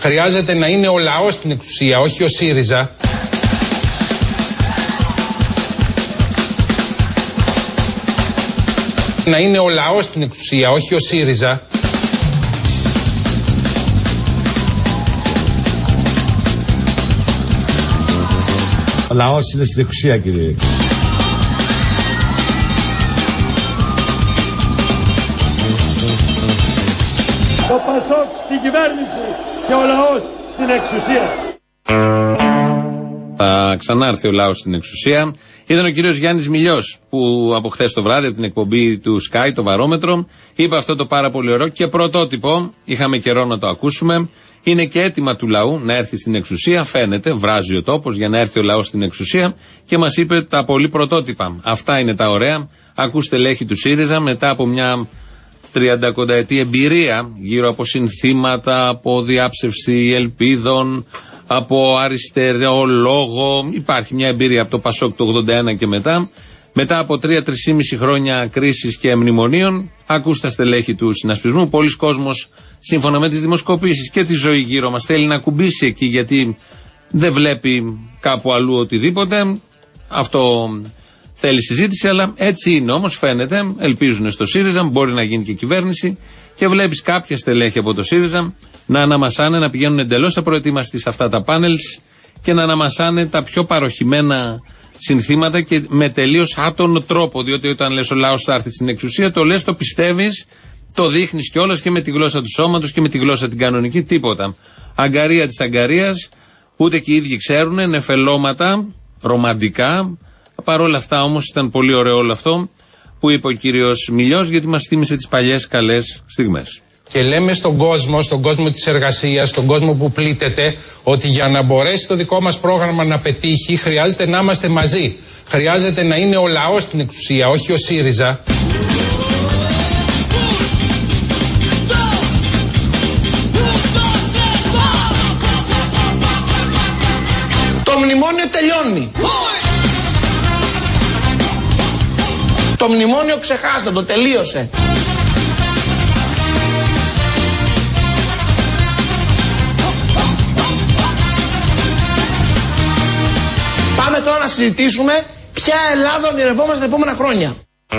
Χρειάζεται να είναι ο λαός στην εξουσία, όχι ο ΣΥΡΙΖΑ. Να είναι ο λαός στην εξουσία, όχι ο ΣΥΡΙΖΑ. Ο λαός είναι στην εξουσία, κύριε. Το ΠΑΣΟΚ στην κυβέρνηση και ο λαός στην εξουσία. Θα ξανάρθει ο λαός στην εξουσία. Ήταν ο κύριος Γιάννης Μιλιός που από χθες το βράδυ από την εκπομπή του Sky, το Βαρόμετρο, είπε αυτό το πάρα πολύ ωραίο και πρωτότυπο. Είχαμε καιρό να το ακούσουμε. Είναι και αίτημα του λαού να έρθει στην εξουσία. Φαίνεται, βράζει ο τόπος για να έρθει ο λαός στην εξουσία και μας είπε τα πολύ πρωτότυπα. Αυτά είναι τα ωραία. Ακούστε στελέχη του ΣΥΡΙΖΑ μετά από μια 30 εμπειρία γύρω από συνθήματα, από διάψευση ελπίδων, από αριστερό λόγο. Υπάρχει μια εμπειρία από το ΠΑΣΟΚ του 81 και μετά. Μετά από 3-3,5 χρόνια κρίσης και μνημονίων, ακούστε τα στελέχη του συνασπισμού. Πολλοί κόσμος, σύμφωνα με τις δημοσκοπήσεις και τη ζωή γύρω μας, θέλει να κουμπίσει εκεί γιατί δεν βλέπει κάπου αλλού οτιδήποτε. Αυτό θέλει συζήτηση, αλλά έτσι είναι όμως, φαίνεται. Ελπίζουν στο ΣΥΡΙΖΑ, μπορεί να γίνει και κυβέρνηση. Και βλέπεις κάποια στελέχη από το ΣΥΡΙΖΑ να αναμασάνε, να πηγαίνουν εντελώς απροετοίμαστοι σε αυτά τα πάνελς και να αναμασάνε τα πιο παροχημένα συνθήματα και με τελείως άτονο τρόπο. Διότι όταν λες ο λαός θα έρθει στην εξουσία, το λες, το πιστεύεις, το δείχνεις κιόλας και με τη γλώσσα του σώματος και με τη γλώσσα την κανονική, τίποτα. Αγκαρία της αγκαρίας, ούτε και οι ίδιοι ξέρουν, νεφελώματα, ρομαντικά. Παρ' όλα αυτά όμως ήταν πολύ ωραίο όλο αυτό που είπε ο κύριος Μιλιός, γιατί μας θύμισε τις παλιές καλές στιγμές. Και λέμε στον κόσμο της εργασίας, στον κόσμο που πλήττεται, ότι για να μπορέσει το δικό μας πρόγραμμα να πετύχει, χρειάζεται να είμαστε μαζί. Χρειάζεται να είναι ο λαός στην εξουσία, όχι ο ΣΥΡΙΖΑ. Το μνημόνιο τελειώνει. Το μνημόνιο ξεχάστε, το τελείωσε. Πάμε τώρα να συζητήσουμε ποια Ελλάδα ονειρευόμαστε τα επόμενα χρόνια.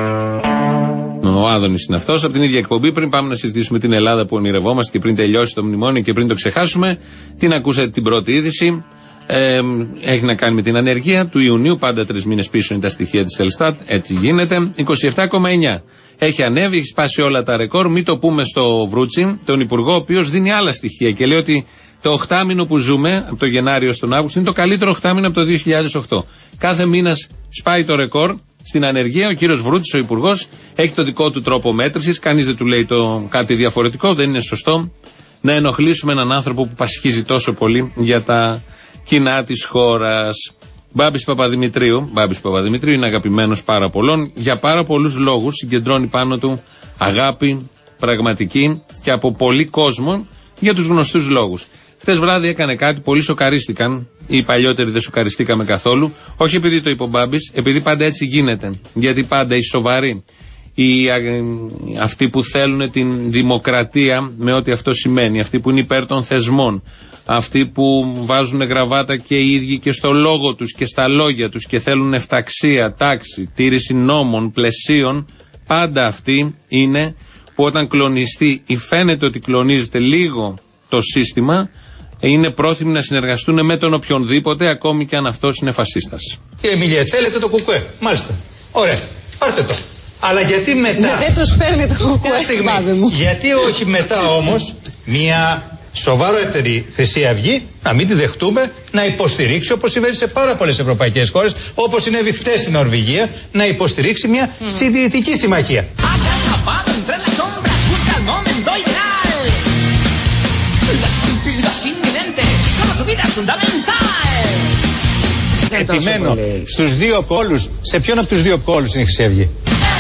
Ο Άδωνης είναι αυτός. Από την ίδια εκπομπή, πριν πάμε να συζητήσουμε την Ελλάδα που ονειρευόμαστε και πριν τελειώσει το μνημόνιο και πριν το ξεχάσουμε, την ακούσατε την πρώτη είδηση. Έχει να κάνει με την ανεργία του Ιουνίου. Πάντα 3 μήνες πίσω είναι τα στοιχεία της Ελστάτ. Έτσι γίνεται. 27,9. Έχει ανέβει, έχει σπάσει όλα τα ρεκόρ. Μην το πούμε στο Βρούτσι, τον Υπουργό, ο οποίος δίνει άλλα στοιχεία και λέει ότι το οχτάμηνο που ζούμε, από το Γενάριο στον Αύγουστο, είναι το καλύτερο οχτάμηνο από το 2008. Κάθε μήνας σπάει το ρεκόρ στην ανεργία. Ο κύριος Βρούτσης, ο Υπουργός, έχει το δικό του τρόπο μέτρησης. Κανείς δεν του λέει κάτι διαφορετικό. Δεν είναι σωστό να ενοχλήσουμε έναν άνθρωπο που πασχίζει τόσο πολύ για τα κοινά της χώρας. Μπάμπης Παπαδημητρίου είναι αγαπημένος πάρα πολλών. Για πάρα πολλούς λόγους συγκεντρώνει πάνω του αγάπη πραγματική και από πολύ κόσμο για τους γνωστούς λόγους. Χθες βράδυ έκανε κάτι, πολλοί σοκαρίστηκαν. Οι παλιότεροι δεν σοκαριστήκαμε καθόλου. Όχι επειδή το είπε ο Μπάμπης, επειδή πάντα έτσι γίνεται. Γιατί πάντα οι σοβαροί, αυτοί που θέλουν την δημοκρατία με ό,τι αυτό σημαίνει, αυτοί που είναι υπέρ των θεσμών, αυτοί που βάζουν γραβάτα και οι ίδιοι και στο λόγο τους και στα λόγια τους και θέλουν εφταξία, τάξη, τήρηση νόμων, πλαισίων, πάντα αυτοί είναι που όταν κλονιστεί ή φαίνεται ότι κλονίζεται λίγο το σύστημα, είναι πρόθυμοι να συνεργαστούν με τον οποιονδήποτε, ακόμη και αν αυτός είναι φασίστας. Κύριε Μιλιέ, θέλετε το κουκουέ? Μάλιστα. Ωραία. Πάρτε το. Αλλά γιατί μετά... Δεν τους παίρνει το κουκουέ. Γιατί όχι μετά όμως μια σοβαρότερη Χρυσή Αυγή, να μην τη δεχτούμε, να υποστηρίξει, όπως συμβαίνει σε πάρα πολλές ευρωπαϊκές χώρες, όπως συνέβη χτες στην Νορβηγία, να υποστηρίξει μια συντηρητική συμμαχία. Επιμένω στους δύο πόλους. Σε ποιον από τους δύο πόλους είναι η Χρυσή Αυγή?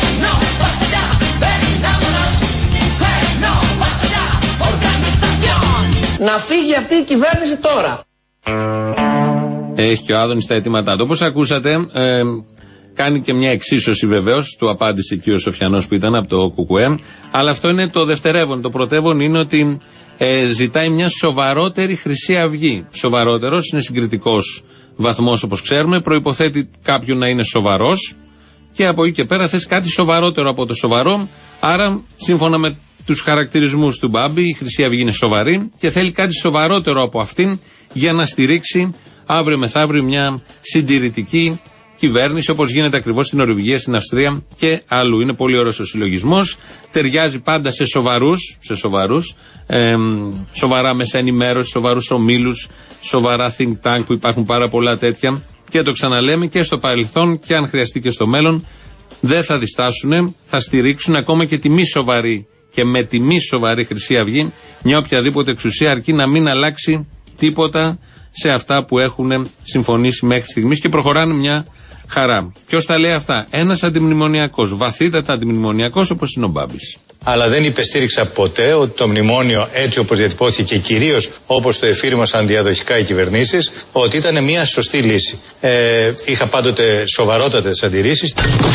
Να φύγει αυτή η κυβέρνηση τώρα. Έχει και ο Άδωνης τα αιτήματά του. Όπως ακούσατε, κάνει και μια εξίσωση βεβαίως. Του απάντησε και ο Σοφιανός που ήταν από το ΚΚΕ. Αλλά αυτό είναι το δευτερεύον. Το πρωτεύον είναι ότι ζητάει μια σοβαρότερη Χρυσή Αυγή. Σοβαρότερος είναι συγκριτικός βαθμός, όπως ξέρουμε. Προϋποθέτει κάποιον να είναι σοβαρός και από εκεί και πέρα θες κάτι σοβαρότερο από το σοβαρό. Άρα, σύμφωνα με τους χαρακτηρισμούς του Μπάμπη, η Χρυσή Αυγή είναι σοβαρή και θέλει κάτι σοβαρότερο από αυτήν για να στηρίξει αύριο μεθαύριο μια συντηρητική κυβέρνηση, όπως γίνεται ακριβώς στην Νορβηγία, στην Αυστρία και αλλού. Είναι πολύ ωραίος ο συλλογισμός. Ταιριάζει πάντα σε σοβαρούς, σοβαρά μέσα ενημέρωση, σοβαρούς ομίλους, σοβαρά think tank που υπάρχουν πάρα πολλά τέτοια. Και το ξαναλέμε και στο παρελθόν και αν χρειαστεί και στο μέλλον, δεν θα διστάσουν, θα στηρίξουν ακόμα και τη μη σοβαρή και με τη μη σοβαρή Χρυσή Αυγή μια οποιαδήποτε εξουσία, αρκεί να μην αλλάξει τίποτα σε αυτά που έχουν συμφωνήσει μέχρι στιγμής και προχωράνε μια χαρά. Ποιος τα λέει αυτά? Ένας αντιμνημονιακός, βαθύτατα αντιμνημονιακός, όπως είναι ο Μπάμπης. Αλλά δεν υπεστήριξα ποτέ ότι το μνημόνιο, έτσι όπως διατυπώθηκε και κυρίως όπως το εφήρμοσαν διαδοχικά οι κυβερνήσεις, ότι ήταν μια σωστή λύση. Είχα πάντοτε σοβαρότατες αντιρρήσεις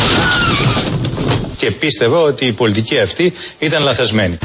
και πίστευα ότι η πολιτική αυτή ήταν λαθασμένη.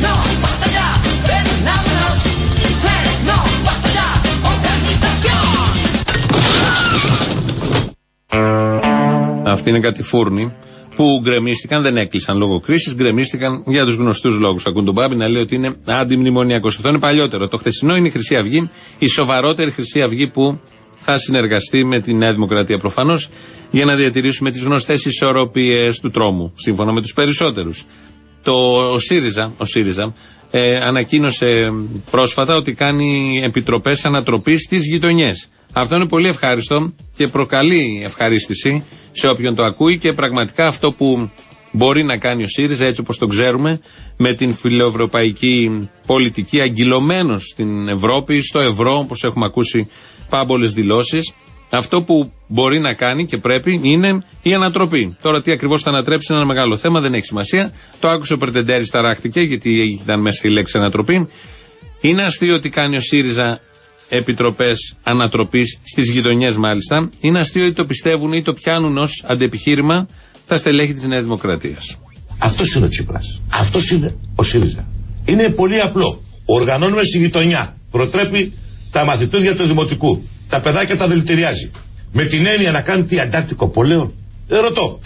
Αυτοί είναι κάτι φούρνοι που γκρεμίστηκαν, δεν έκλεισαν λόγω κρίσης, γκρεμίστηκαν για τους γνωστούς λόγους. Ακούν τον Μπάμπη να λέει ότι είναι αντιμνημονιακός. Αυτό είναι παλιότερο. Το χθεσινό είναι η Χρυσή Αυγή, η σοβαρότερη Χρυσή Αυγή που θα συνεργαστεί με τη Νέα Δημοκρατία προφανώς για να διατηρήσουμε τις γνωστές ισορροπίες του τρόμου, σύμφωνα με τους περισσότερους. Ο ΣΥΡΙΖΑ ανακοίνωσε πρόσφατα ότι κάνει επιτροπές ανατροπής στις γειτονιές. Αυτό είναι πολύ ευχάριστο και προκαλεί ευχαρίστηση σε όποιον το ακούει και πραγματικά αυτό που μπορεί να κάνει ο ΣΥΡΙΖΑ, έτσι όπως το ξέρουμε, με την φιλοευρωπαϊκή πολιτική, αγκυλωμένος στην Ευρώπη, στο ευρώ, όπως έχουμε ακούσει πάμπολες δηλώσεις, αυτό που μπορεί να κάνει και πρέπει είναι η ανατροπή. Τώρα τι ακριβώς θα ανατρέψει είναι ένα μεγάλο θέμα, δεν έχει σημασία. Το άκουσε ο Περτεντέρης, ταράχτηκε γιατί ήταν μέσα η λέξη ανατροπή. Είναι αστείο ότι κάνει ο ΣΥΡΙΖΑ επιτροπές ανατροπής στις γειτονιές μάλιστα. Είναι αστείο ότι το πιστεύουν ή το πιάνουν ως αντεπιχείρημα τα στελέχη της Νέας Δημοκρατίας. Αυτός είναι ο Τσίπρας. Αυτός είναι ο ΣΥΡΙΖΑ. Είναι πολύ απλό. Οργανώνουμε στη γειτονιά. Προτρέπει τα μαθητούδια του δημοτικού. Τα παιδάκια τα δηλητηριάζει. Με την έννοια να κάνει τι, αντάρτικο πόλεων? Ρωτώ.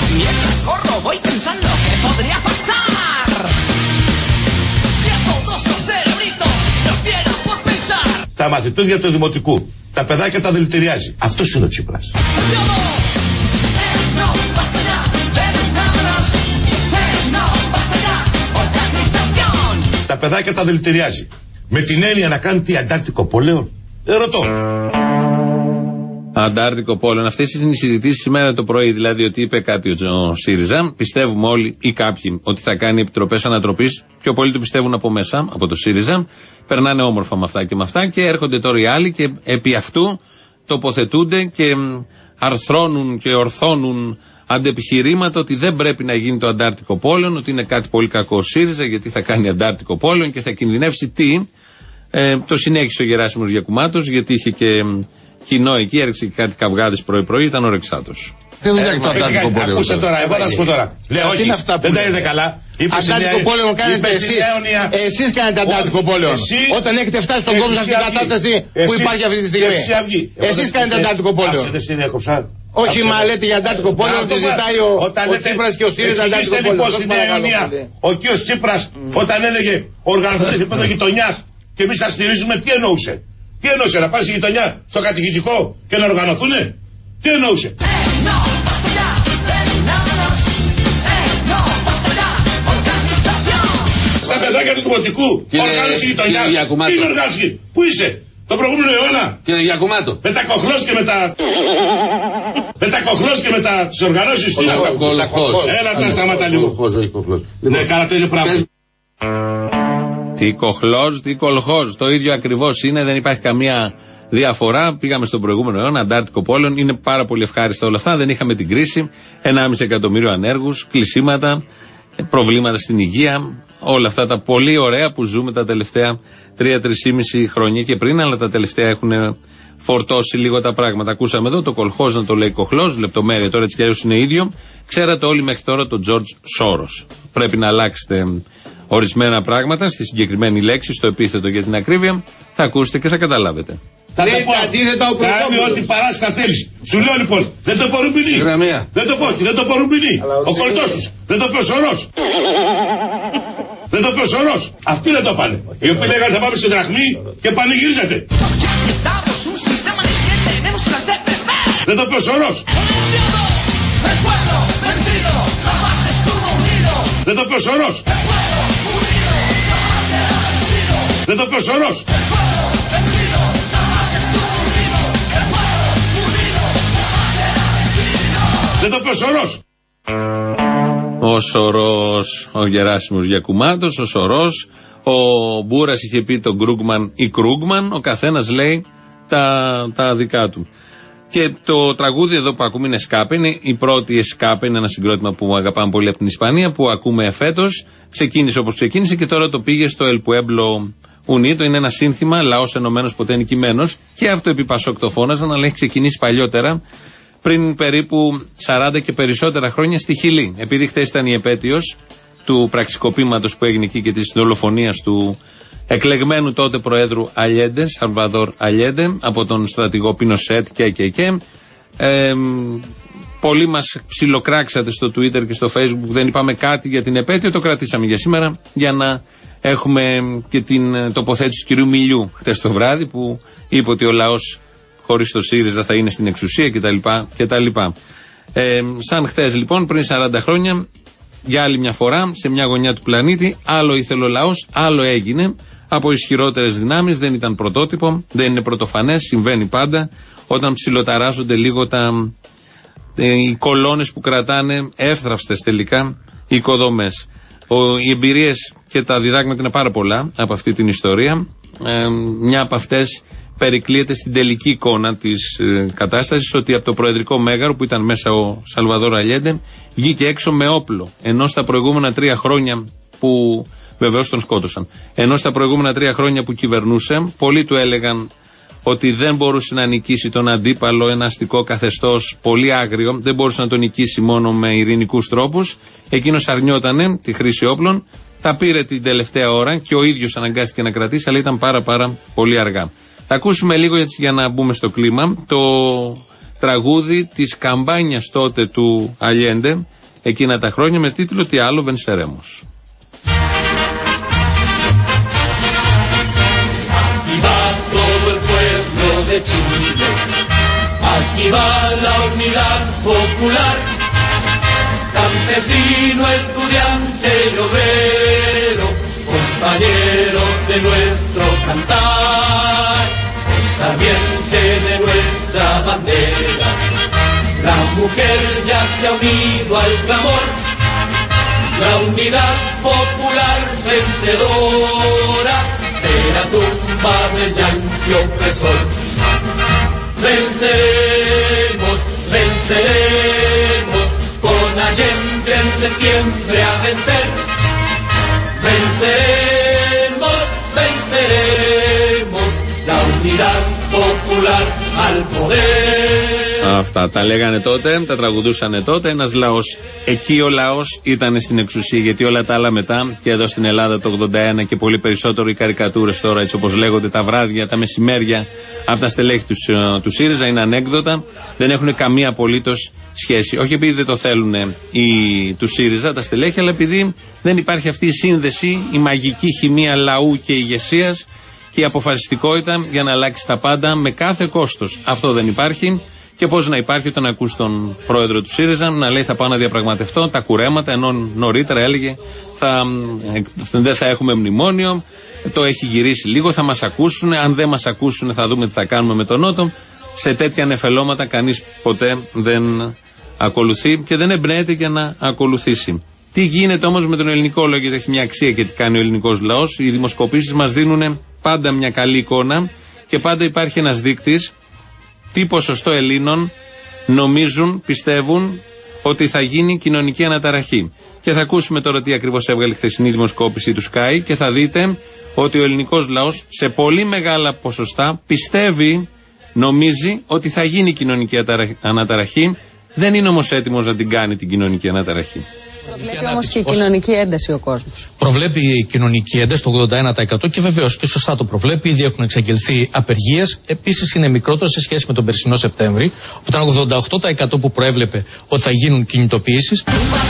Τα μαθητούδια του δημοτικού. Τα παιδάκια τα δηλητηριάζει. Αυτός είναι ο Τσίπρας. Τα παιδάκια τα δηλητηριάζει. Με την έννοια να κάνει τι, αντάρτικο πόλεων? Ρωτώ. Αντάρτικο πόλεων. Αυτές είναι οι συζητήσεις σήμερα το πρωί. Δηλαδή ότι είπε κάτι ο ΣΥΡΙΖΑ. Πιστεύουμε όλοι ή κάποιοι ότι θα κάνει επιτροπές ανατροπής. Πιο πολλοί το πιστεύουν από μέσα, από το ΣΥΡΙΖΑ. Περνάνε όμορφα με αυτά και με αυτά. Και έρχονται τώρα οι άλλοι και επί αυτού τοποθετούνται και αρθρώνουν και ορθώνουν αντεπιχειρήματα ότι δεν πρέπει να γίνει το αντάρτικο πόλεων, ότι είναι κάτι πολύ κακό ο ΣΥΡΙΖΑ γιατί θα κάνει αντάρτικο πόλεων και θα κινδυνεύσει τι. Το συνέχισε ο Γεράσιμος Γιακουμάτος γιατί είχε και κοινό εκεί, έριξε και κάτι καυγάδες πρωί-πρωί, ήταν ο Ρεξάτος. Δεν είναι το αντάρτικο πόλεμο. Ακούστε τώρα, εγώ θα σου πω τώρα. Λέω όχι, δεν τα είδε καλά. Αντάρτικο πόλεμο κάνετε εσείς. Εσείς κάνετε αντάρτικο πόλεμο. Όταν έχετε φτάσει στον κόσμο σε αυτή την κατάσταση που υπάρχει αυτή τη στιγμή. Εσείς κάνετε αντάρτικο πόλεμο. Όχι, μα λέτε για αντάρτικο πόλεμο, τη ζητάει ο Τσίπρας και ο ΣΥΡΙΖΑ αντάρτικο πόλεμο. Ο κ. Τσίπρας όταν έλεγε οργανωθείτε σε επίπεδο γειτονιάς και εμείς σας στηρίζουμε, τι εννοούσε? Τι εννοούσε, να πάει στη γειτονιά, στο κατοικητικό και να οργανωθούνε? Τι εννοούσε? Στα παιδάκια του δημοτικού, οργάνωση γειτονιάς. Τι είναι οργάνωση? Πού είσαι? Το προηγούμενο αιώνα. Κύριε Γιακουμάτο. Με τα κοχλός και με τα τις οργανώσεις. Έλα τα σταματά λίγο. Ναι, κάνα το ίδιο πράγμα. Τι κοχλός, τι κολχός. Το ίδιο ακριβώς είναι, δεν υπάρχει καμία διαφορά. Πήγαμε στον προηγούμενο αιώνα, αντάρτικο πόλεων. Είναι πάρα πολύ ευχάριστα όλα αυτά. Δεν είχαμε την κρίση. 1,5 εκατομμύριο ανέργους, κλεισίματα, προβλήματα στην υγεία. Όλα αυτά τα πολύ ωραία που ζούμε τα τελευταία 3-3,5 χρόνια και πριν, αλλά τα τελευταία έχουν φορτώσει λίγο τα πράγματα. Ακούσαμε εδώ το κολχός να το λέει κοχλός, λεπτομέρεια τώρα έτσι κι αλλιώς είναι ίδιο. Ξέρατε όλοι μέχρι τώρα τον George Soros. Πρέπει να αλλάξετε ορισμένα πράγματα, στη συγκεκριμένη λέξη, στο επίθετο για την ακρίβεια, θα ακούσετε και θα καταλάβετε. Θα λέει το αντίθετο ο Πρωτόπουλος. Κάνει ό,τι παράστα θέλεις. Σου λέω λοιπόν, δεν το πω Ρουμπινί. Δεν το πω Ρουμπινί. Ο κολλητός τους. Δεν το πω Σωρός. Δεν το πω Σωρός. Αυτοί δεν το πάνε. Οι οποίοι λέγανε θα πάμε στη δραχμή και πανηγυρίζετε. Δεν το πω Σωρός. Δεν το πω Σωρός. Δεν το πω Σωρός. Δεν το πω Σωρός. Ο Σωρός, ο Γεράσιμος Γιακουμάτος, ο Σωρός, ο Μπούρας είχε πει τον Κρούγκμαν ή Κρούγκμαν, ο καθένας λέει τα δικά του. Και το τραγούδι εδώ που ακούμε είναι Escape, είναι η πρώτη Escape, είναι ένα συγκρότημα που αγαπάμε πολύ από την Ισπανία, που ακούμε φέτος. Ξεκίνησε όπως ξεκίνησε και τώρα το πήγε στο El Pueblo Unido, είναι ένα σύνθημα, λαός ενωμένος ποτέ νικημένος, και αυτό επί Πασόκ το φώναζαν, αλλά έχει ξεκινήσει παλιότερα, πριν περίπου 40 και περισσότερα χρόνια στη Χιλή. Επειδή χθες ήταν η επέτειος του πραξικοπήματος που έγινε εκεί και της δολοφονίας του εκλεγμένου τότε Προέδρου Αλιέντε, Σαλβαδόρ Αλιέντε, από τον στρατηγό Πινοσέτ και. Πολλοί μας ψιλοκράξατε στο Twitter και στο Facebook που δεν είπαμε κάτι για την επέτειο. Το κρατήσαμε για σήμερα για να έχουμε και την τοποθέτηση του κυρίου Μιλιού χτες το βράδυ, που είπε ότι ο λαός χωρίς το ΣΥΡΙΖΑ θα είναι στην εξουσία κτλ. Σαν χθες λοιπόν, πριν 40 χρόνια, για άλλη μια φορά, σε μια γωνιά του πλανήτη, άλλο ήθελε ο λαός, άλλο έγινε από ισχυρότερες δυνάμεις. Δεν ήταν πρωτότυπο, δεν είναι πρωτοφανές, συμβαίνει πάντα όταν ψιλοταράζονται λίγο οι κολόνες που κρατάνε εύθραυστες τελικά οι οικοδομές. Οι εμπειρίες και τα διδάγματα είναι πάρα πολλά από αυτή την ιστορία. Μια από αυτές περικλείεται στην τελική εικόνα της κατάστασης, ότι από το προεδρικό μέγαρο που ήταν μέσα ο Σαλβαδόρ Αλιέντε βγήκε έξω με όπλο, ενώ στα προηγούμενα 3 χρόνια που βεβαίως τον σκότωσαν, ενώ στα προηγούμενα 3 χρόνια που κυβερνούσε, πολλοί του έλεγαν ότι δεν μπορούσε να νικήσει τον αντίπαλο, ένα αστικό καθεστώς πολύ άγριο, δεν μπορούσε να τον νικήσει μόνο με ειρηνικούς τρόπους. Εκείνος αρνιότανε τη χρήση όπλων, τα πήρε την τελευταία ώρα και ο ίδιος αναγκάστηκε να κρατήσει, αλλά ήταν πάρα πολύ αργά. Θα ακούσουμε λίγο έτσι για να μπούμε στο κλίμα το τραγούδι της καμπάνιας τότε του Αλιέντε εκείνα τα χρόνια με τίτλο «Τι άλλο Venceremos». Aquí va la unidad popular, campesino, estudiante y obrero, compañeros de nuestro cantar, sabiente de nuestra bandera. La mujer ya se ha unido al clamor, la unidad popular vencedora será tumba del yanqui opresor. Venceremos, venceremos, con Allende en septiembre a vencer. Venceremos, venceremos, la unidad popular al poder. Αυτά τα λέγανε τότε, τα τραγουδούσανε τότε. Ένας λαός, εκεί ο λαός ήταν στην εξουσία, γιατί όλα τα άλλα μετά, και εδώ στην Ελλάδα το 81 και πολύ περισσότερο οι καρικατούρες τώρα, έτσι όπως λέγονται, τα βράδια, τα μεσημέρια από τα στελέχη του ΣΥΡΙΖΑ είναι ανέκδοτα, δεν έχουν καμία απολύτως σχέση. Όχι επειδή δεν το θέλουν του ΣΥΡΙΖΑ τα στελέχη, αλλά επειδή δεν υπάρχει αυτή η σύνδεση, η μαγική χημεία λαού και ηγεσίας και η αποφασιστικότητα για να αλλάξει τα πάντα με κάθε κόστος. Αυτό δεν υπάρχει. Και πώς να υπάρχει όταν ακούς τον πρόεδρο του ΣΥΡΙΖΑ να λέει θα πάω να διαπραγματευτώ τα κουρέματα, ενώ νωρίτερα έλεγε δεν θα έχουμε μνημόνιο, το έχει γυρίσει λίγο, θα μας ακούσουν, αν δεν μας ακούσουν θα δούμε τι θα κάνουμε με τον Νότο. Σε τέτοια νεφελώματα κανείς ποτέ δεν ακολουθεί και δεν εμπνέεται για να ακολουθήσει. Τι γίνεται όμως με τον ελληνικό λαό, γιατί έχει μια αξία και τι κάνει ο ελληνικός λαός. Οι δημοσκοπήσεις μας δίνουν πάντα μια καλή εικόνα και πάντα υπάρχει ένας δείκτης. Τι ποσοστό Ελλήνων νομίζουν, πιστεύουν ότι θα γίνει κοινωνική αναταραχή. Και θα ακούσουμε τώρα τι ακριβώς έβγαλε η χθεσινή δημοσκόπηση του Sky και θα δείτε ότι ο ελληνικός λαός σε πολύ μεγάλα ποσοστά πιστεύει, νομίζει ότι θα γίνει κοινωνική αναταραχή. Δεν είναι όμως έτοιμος να την κάνει την κοινωνική αναταραχή. Προβλέπει όμως και η κοινωνική ένταση ο κόσμος. Προβλέπει η κοινωνική ένταση το 81% και βεβαίως και σωστά το προβλέπει. Ήδη έχουν εξαγγελθεί απεργίες. Επίσης είναι μικρότερο σε σχέση με τον περσινό Σεπτέμβρη, που ήταν 88% που προέβλεπε ότι θα γίνουν κινητοποιήσεις.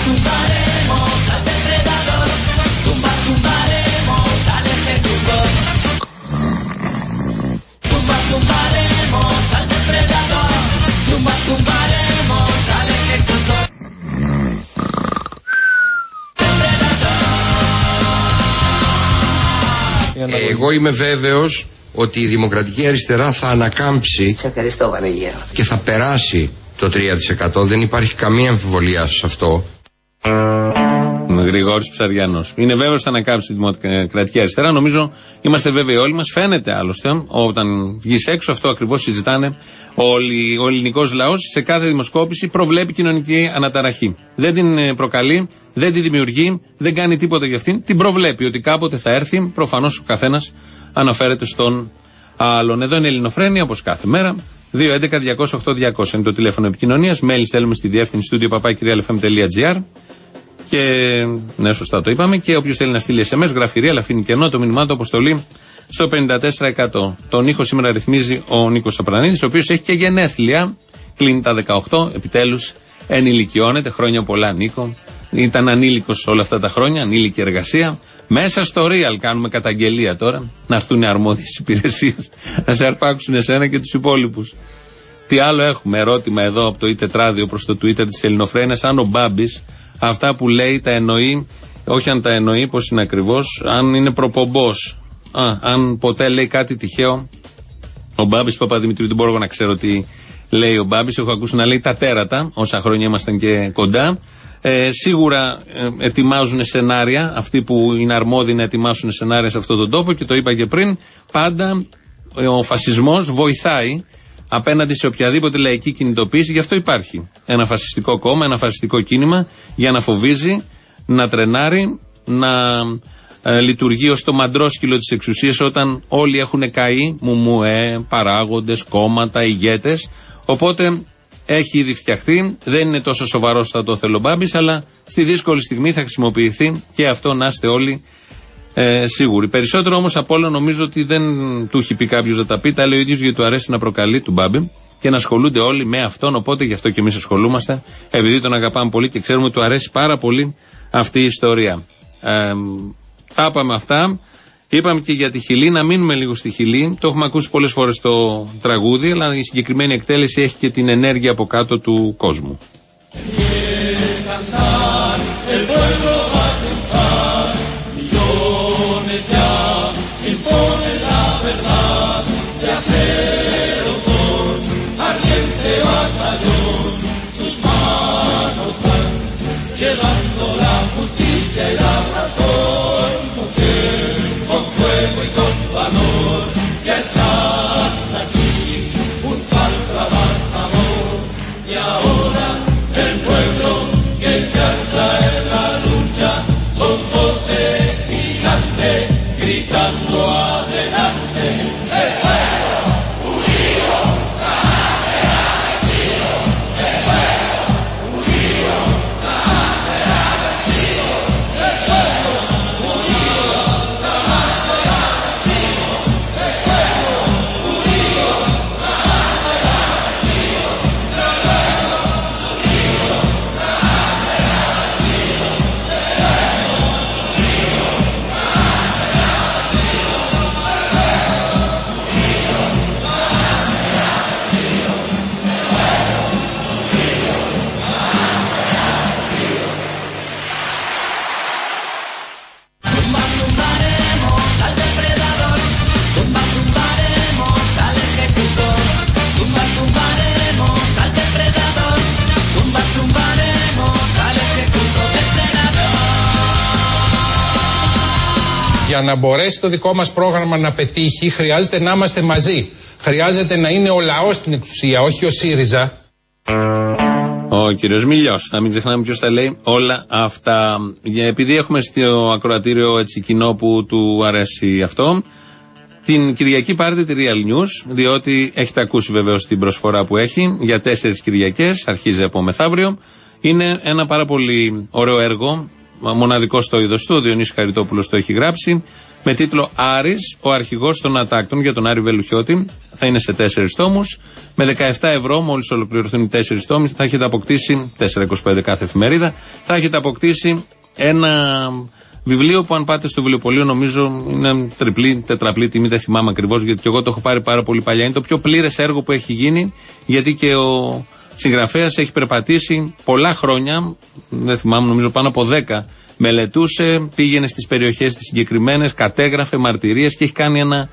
Εγώ είμαι βέβαιος ότι η Δημοκρατική Αριστερά θα ανακάμψει. Σε ευχαριστώ, Βανεγέρο. Και θα περάσει το 3%. Δεν υπάρχει καμία αμφιβολία σε αυτό. Γρηγόρης Ψαριανός. Είναι βέβαιος θα ανακάμψει η Δημοκρατική Αριστερά. Νομίζω είμαστε βέβαιοι όλοι μας. Φαίνεται άλλωστε όταν βγεις έξω, αυτό ακριβώς συζητάνε όλοι. Ο ελληνικός λαός σε κάθε δημοσκόπηση προβλέπει κοινωνική αναταραχή. Δεν την προκαλεί, δεν τη δημιουργεί, δεν κάνει τίποτα για αυτήν. Την προβλέπει ότι κάποτε θα έρθει. Προφανώς ο καθένας αναφέρεται στον άλλον. Εδώ είναι η Ελληνοφρένεια όπως κάθε μέρα. 2.11.208.200 είναι το τηλέφωνο επικοινωνίας. Mail στέλνουμε στη διεύθυνση studio@realfm.gr. Και ναι, σωστά το είπαμε. Και όποιος θέλει να στείλει SMS, γραφειρή, αλλά αφήνει κενό το μήνυμά του, αποστολή στο 54%. Τον ήχο σήμερα ρυθμίζει ο Νίκος Απρανίδης, ο οποίος έχει και γενέθλια. Κλείνει τα 18, επιτέλους ενηλικιώνεται. Χρόνια πολλά, Νίκο. Ήταν ανήλικος όλα αυτά τα χρόνια, ανήλικη εργασία. Μέσα στο Real κάνουμε καταγγελία τώρα. Να έρθουν οι αρμόδιες υπηρεσίες να σε αρπάξουν εσένα και τους υπόλοιπους. Τι άλλο έχουμε, ερώτημα εδώ από το τετράδιο προς το Twitter της Ελληνοφρένειας. Αν ο Μπάμπης αυτά που λέει τα εννοεί, όχι αν τα εννοεί, πώς είναι ακριβώς, αν είναι προπομπός. Αν ποτέ λέει κάτι τυχαίο. Ο Μπάμπης Παπαδημητρίου, δεν μπορώ να ξέρω τι λέει ο Μπάμπης. Έχω ακούσει να λέει τα τέρατα, όσα χρόνια ήμασταν και κοντά. Σίγουρα ετοιμάζουν σενάρια, αυτοί που είναι αρμόδιοι να ετοιμάσουν σενάρια σε αυτόν τον τόπο, και το είπα και πριν, πάντα ο φασισμός βοηθάει απέναντι σε οποιαδήποτε λαϊκή κινητοποίηση. Γι' αυτό υπάρχει ένα φασιστικό κόμμα, ένα φασιστικό κίνημα, για να φοβίζει, να τρενάρει, να λειτουργεί ως το μαντρόσκυλο της εξουσίας όταν όλοι έχουν καεί, παράγοντες, κόμματα, ηγέτες. Οπότε έχει ήδη φτιαχτεί, δεν είναι τόσο σοβαρός θα το θέλω Μπάμπης, αλλά στη δύσκολη στιγμή θα χρησιμοποιηθεί και αυτό, να είστε όλοι σίγουροι. Περισσότερο όμως από όλα νομίζω ότι δεν του έχει πει κάποιος να τα πει, τα λέει ο ίδιος γιατί του αρέσει να προκαλεί, του Μπάμπη, και να ασχολούνται όλοι με αυτόν. Οπότε γι' αυτό και εμείς ασχολούμαστε, επειδή τον αγαπάμε πολύ και ξέρουμε ότι του αρέσει πάρα πολύ αυτή η ιστορία. Τα είπαμε αυτά. Είπαμε και για τη Χιλή, να μείνουμε λίγο στη Χιλή. Το έχουμε ακούσει πολλές φορές το τραγούδι, αλλά η συγκεκριμένη εκτέλεση έχει και την ενέργεια από κάτω του κόσμου. Για να μπορέσει το δικό μας πρόγραμμα να πετύχει, χρειάζεται να είμαστε μαζί. Χρειάζεται να είναι ο λαός στην εξουσία, όχι ο ΣΥΡΙΖΑ. Ο κύριος Μιλιός. Να μην ξεχνάμε ποιος τα λέει όλα αυτά. Επειδή έχουμε στο ακροατήριο έτσι κοινό που του αρέσει αυτό, την Κυριακή πάρετε τη Real News, διότι έχετε ακούσει βεβαίως την προσφορά που έχει για 4 Κυριακές, αρχίζει από μεθαύριο. Είναι ένα πάρα πολύ ωραίο έργο, μοναδικό στο είδος του. Ο Διονύσης Χαριτόπουλος το έχει γράψει, με τίτλο Άρης, ο αρχηγός των ατάκτων, για τον Άρη Βελουχιώτη. Θα είναι σε 4 τόμους. Με 17 ευρώ, μόλις ολοκληρωθούν οι 4 τόμοι, θα έχετε αποκτήσει, 4,25 κάθε εφημερίδα, θα έχετε αποκτήσει ένα βιβλίο που, αν πάτε στο βιβλιοπωλείο, νομίζω είναι τριπλή, τετραπλή τιμή, δεν θυμάμαι ακριβώς, γιατί και εγώ το έχω πάρει πάρα πολύ παλιά. Είναι το πιο πλήρες έργο που έχει γίνει, γιατί και ο συγγραφέας έχει περπατήσει πολλά χρόνια, δεν θυμάμαι, νομίζω πάνω από 10. Μελετούσε, πήγαινε στις περιοχές τις συγκεκριμένες, κατέγραφε μαρτυρίες και έχει κάνει μια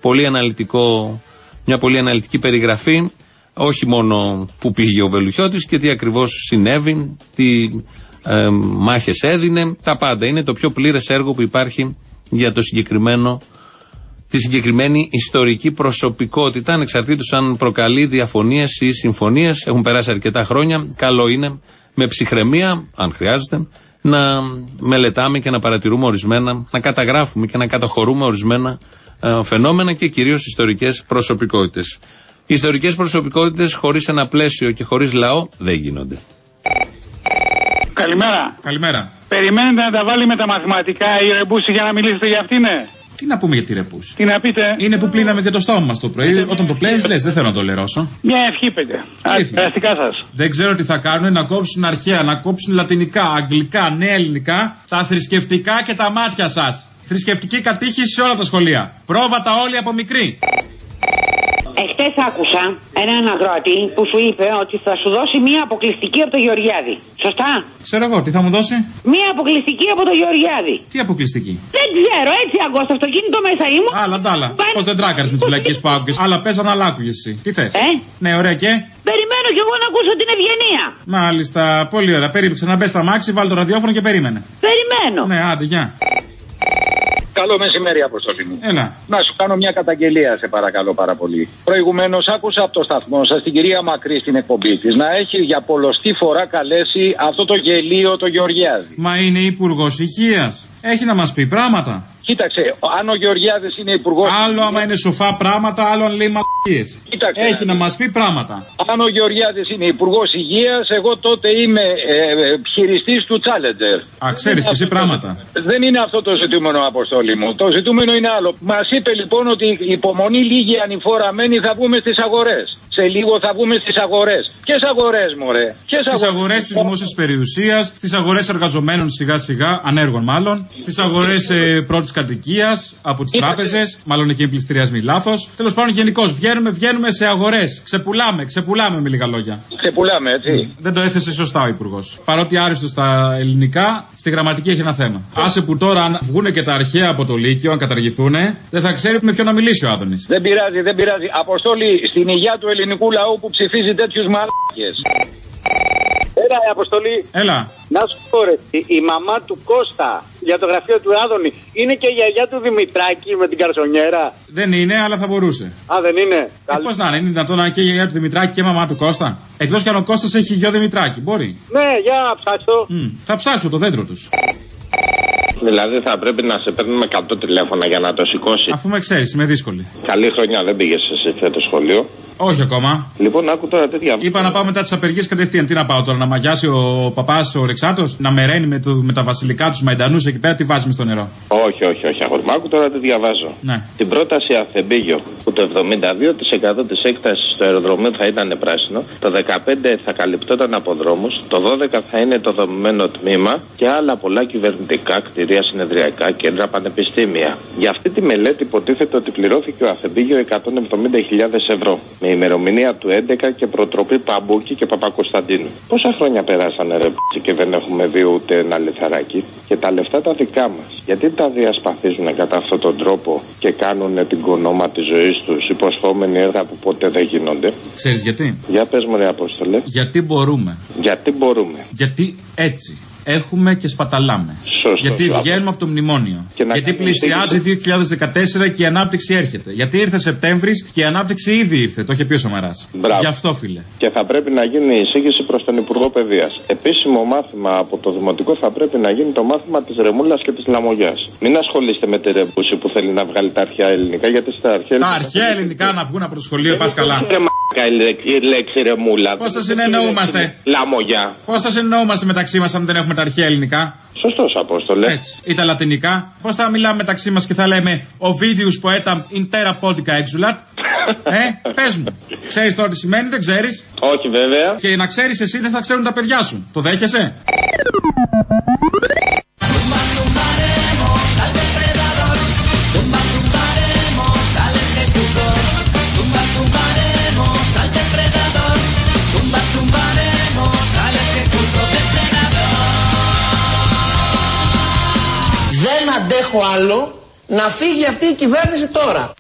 πολύ αναλυτική περιγραφή, όχι μόνο που πήγε ο Βελουχιώτης και τι ακριβώς συνέβη, τι μάχες έδινε, τα πάντα. Είναι το πιο πλήρες έργο που υπάρχει για το τη συγκεκριμένη ιστορική προσωπικότητα, ανεξαρτήτως αν προκαλεί διαφωνίες ή συμφωνίες. Έχουν περάσει αρκετά χρόνια. Καλό είναι με ψυχραιμία, αν χρειάζεται, να μελετάμε και να παρατηρούμε ορισμένα, να καταγράφουμε και να καταχωρούμε ορισμένα φαινόμενα και κυρίως ιστορικές προσωπικότητες. Οι ιστορικές προσωπικότητες χωρίς ένα πλαίσιο και χωρίς λαό δεν γίνονται. Καλημέρα. Καλημέρα. Περιμένετε να τα βάλει με τα μαθηματικά η Ρεμπούση για να μιλήσετε για αυτήν, ναι? Τι να πούμε για τη Ρεμπούση? Τι να πείτε? Είναι που πλύναμε και το στόμα μας το πρωί. Όταν το πλέεις, λες, δεν θέλω να το λερώσω. Μια ευχή πείτε. Περαστικά σας. Δεν ξέρω τι θα κάνουν, να κόψουν αρχαία, να κόψουν λατινικά, αγγλικά, νέα ελληνικά, τα θρησκευτικά και τα μάτια σας. Θρησκευτική κατήχηση σε όλα τα σχολεία. Πρόβατα όλοι από μικρή. Εχθές άκουσα έναν αγρότη που σου είπε ότι θα σου δώσει μία αποκλειστική από το Γεωργιάδη. Σωστά? Ξέρω εγώ, τι θα μου δώσει? Μία αποκλειστική από το Γεωργιάδη. Τι αποκλειστική? Δεν ξέρω, έτσι ακούω στο αυτοκίνητο μέσα ήμουν. Άλλα, ντάλα. Πώς δεν τράκαρες με τις βλακίες που άκουγες? Άλλα πέσαν, αλλά άκουγες εσύ. Τι θες? Ναι, ωραία και. Περιμένω κι εγώ να ακούσω την ευγενία. Μάλιστα, πολύ ωραία. Περίμεξε να μπες στα μάξι, βάλ το ραδιόφωνο και περίμενε. Περιμένω. Ναι, άντε, γεια. Καλό μεσημέρι, Αποστολή μου. Έλα. Να σου κάνω μια καταγγελία, σε παρακαλώ πάρα πολύ. Προηγουμένως άκουσα από το σταθμό σας την κυρία Μακρύ στην εκπομπή της να έχει για πολλοστή φορά καλέσει αυτό το γελίο το Γεωργιάδη. Μα είναι υπουργός υγείας. Έχει να μας πει πράγματα. Κοίταξε, αν ο Γεωργιάδης είναι υπουργός. Άλλο άμα είναι σοφά πράγματα, άλλο αν λέει μαλακίες. Έχει να μας πει πράγματα. Αν ο Γεωργιάδης είναι υπουργός υγείας, εγώ τότε είμαι χειριστής του Challenger. Α, ξέρεις και εσύ πράγματα. Δεν είναι αυτό το ζητούμενο, Αποστόλη μου. Το ζητούμενο είναι άλλο. Μας είπε λοιπόν ότι υπομονή λίγη ανηφοραμένη, θα βγούμε στις αγορές. Σε λίγο θα βγούμε στις αγορές. Ποιες αγορές, μωρέ? Στις αγορές της δημόσιας περιουσίας, στις αγορές εργαζομένων σιγά-σιγά, ανέργων μάλλον, στις αγορές πρώτης κατοικίας, από τις τράπεζες, μάλλον εκεί πληστηριασμοί λάθος. Τέλος πάντων, γενικώς βγαίνουμε σε αγορές. Ξεπουλάμε με λίγα λόγια. Ξεπουλάμε, έτσι. Δεν το έθεσε σωστά ο υπουργός. Παρότι άριστο στα ελληνικά, στη γραμματική έχει ένα θέμα. Άσε που τώρα, αν βγούνε και τα αρχαία από το Λύκειο, αν καταργηθούνε, δεν θα ξέρει με ποιον να μιλήσει ο Άδωνης. Δεν πειράζει. Αποστόλη, στην υγεία του ελληνικού λαού που ψηφίζει τέτοιους μαλάκες. Έλα, Αποστολή. Έλα. Να σου πω, ρε, η μαμά του Κώστα για το γραφείο του Άδωνη είναι και η γιαγιά του Δημητράκη με την καρσονιέρα. Δεν είναι, αλλά θα μπορούσε. Α, δεν είναι. Πώς να είναι δυνατόν να είναι και η γιαγιά του Δημητράκη και η μαμά του Κώστα? Εκτός κι αν ο Κώστας έχει γιο Δημητράκη, μπορεί. Ναι, για να ψάξω. Θα ψάξω το δέντρο τους. Δηλαδή θα πρέπει να σε παίρνουμε 100 τηλέφωνα για να το σηκώσει. Αφού με ξέρεις, είμαι δύσκολη. Καλή χρονιά, δεν πήγες σε φέτος σχολείο? Όχι ακόμα. Λοιπόν, άκου τώρα τέτοια. Είπα να πάω μετά τις απεργίες κατευθείαν. Τι να πάω τώρα, να μαγιάσει ο παπάς ο Ρεξάτος, να με ρένει με τα βασιλικά τους μαϊντανούς εκεί πέρα, τι βάζει μες στο νερό? Όχι, αγόρι. Άκου τώρα τι διαβάζω. Ναι. Την πρόταση Αθεμπίγιο που το 72% της έκτασης στο αεροδρομίο θα ήταν πράσινο, το 15% θα καλυπτόταν από δρόμους, το 12% θα είναι το δομημένο τμήμα και άλλα πολλά κυβερνητικά, κτηρία, συνεδριακά, κέντρα, πανεπιστήμια. Για αυτή τη μελέτη υποτίθεται ότι πληρώθηκε ο Αθεμπίγιο 170.000 ευρώ. Με ημερομηνία του 11 και προτροπή Παμπούκη και Παπακοσταντίνου. Πόσα χρόνια περάσανε ρε και δεν έχουμε δει ούτε ένα λιθαράκι? Και τα λεφτά τα δικά μας. Γιατί τα διασπαθίζουν κατά αυτόν τον τρόπο και κάνουν την κονόμα της ζωής τους, υποσχόμενοι έργα που ποτέ δεν γίνονται? Ξέρεις γιατί? Για πες μου ρε Απόστολε. Γιατί μπορούμε. Γιατί έτσι. Έχουμε και σπαταλάμε. Σωστό, γιατί βγαίνουμε από το μνημόνιο. Γιατί πλησιάζει 2014 και η ανάπτυξη έρχεται. Γιατί ήρθε Σεπτέμβρης και η ανάπτυξη ήδη ήρθε. Το είχε πει ο Σαμαράς. Γι' αυτό, φίλε. Και θα πρέπει να γίνει η εισήγηση προς τον Υπουργό Παιδείας. Επίσημο μάθημα από το Δημοτικό θα πρέπει να γίνει το μάθημα της ρεμούλας και της λαμογιάς. Μην ασχολείστε με τη Ρεμπούση που θέλει να βγάλει τα αρχαία ελληνικά. Γιατί στα αρχαία ελληνικά να βγουν από το σχολείο, πας καλά. Καλή λέξη, ρε μούλα. Πώς θα συνεννοούμαστε? Λαμογιά. Πώς θα συνεννοούμαστε μεταξύ μας αν δεν έχουμε τα αρχαία ελληνικά? Σωστός, Απόστολε. Έτσι. Ή τα λατινικά. Πώς θα μιλάμε μεταξύ μας και θα λέμε ο βίντεος ποέτα intera podica exulat? Πες μου. Ξέρεις τώρα τι σημαίνει, δεν ξέρεις? Όχι, βέβαια. Και να ξέρεις εσύ δεν θα ξέρουν τα παιδιά σου. Το δέχεσαι? Δεν αντέχω άλλο να φύγει αυτή η κυβέρνηση τώρα.